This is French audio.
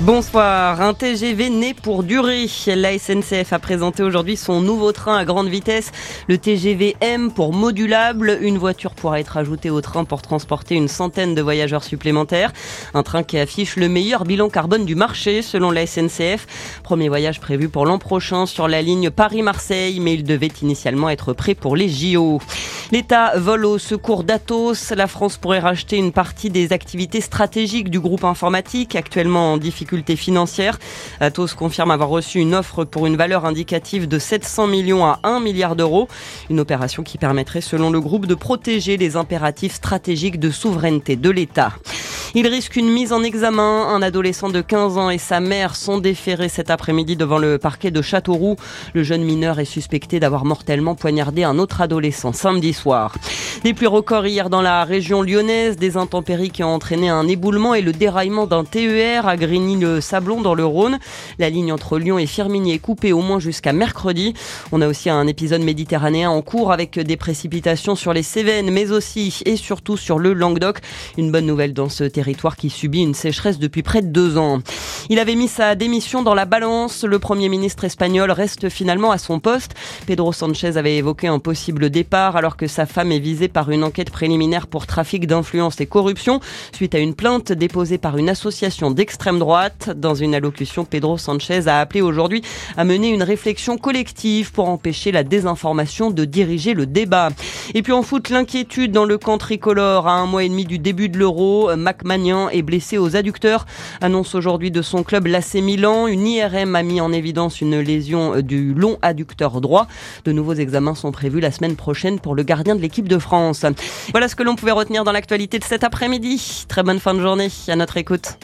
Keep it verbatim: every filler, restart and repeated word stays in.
Bonsoir, un T G V né pour durer. La S N C F a présenté aujourd'hui son nouveau train à grande vitesse, le T G V M pour modulable. Une voiture pourra être ajoutée au train pour transporter une centaine de voyageurs supplémentaires. Un train qui affiche le meilleur bilan carbone du marché selon la S N C F. Premier voyage prévu pour l'an prochain sur la ligne Paris-Marseille, mais il devait initialement être prêt pour les J O. L'État vole au secours d'Atos. La France pourrait racheter une partie des activités stratégiques du groupe informatique, actuellement en difficulté financière. Atos confirme avoir reçu une offre pour une valeur indicative de sept cents millions à un milliard d'euros. Une opération qui permettrait, selon le groupe, de protéger les impératifs stratégiques de souveraineté de l'État. Il risque une mise en examen. Un adolescent de quinze ans et sa mère sont déférés cet après-midi devant le parquet de Châteauroux. Le jeune mineur est suspecté d'avoir mortellement poignardé un autre adolescent samedi soir. Des pluies records hier dans la région lyonnaise, des intempéries qui ont entraîné un éboulement et le déraillement d'un T E R à Grigny-le-Sablon dans le Rhône. La ligne entre Lyon et Firminy est coupée au moins jusqu'à mercredi. On a aussi un épisode méditerranéen en cours avec des précipitations sur les Cévennes, mais aussi et surtout sur le Languedoc. Une bonne nouvelle dans ce territoire qui subit une sécheresse depuis près de deux ans. Il avait mis sa démission dans la balance. Le Premier ministre espagnol reste finalement à son poste. Pedro Sanchez avait évoqué un possible départ alors que sa femme est visée par une enquête préliminaire pour trafic d'influence et corruption suite à une plainte déposée par une association d'extrême droite. Dans une allocution, Pedro Sanchez a appelé aujourd'hui à mener une réflexion collective pour empêcher la désinformation de diriger le débat. Et puis en foot, l'inquiétude dans le camp tricolore. À un mois et demi du début de l'Euro, Mac Magnan est blessé aux adducteurs. Annonce aujourd'hui de son club l'A C Milan. Une I R M a mis en évidence une lésion du long adducteur droit. De nouveaux examens sont prévus la semaine prochaine pour le gardien de l'équipe de France. Voilà ce que l'on pouvait retenir dans l'actualité de cet après-midi. Très bonne fin de journée à notre écoute.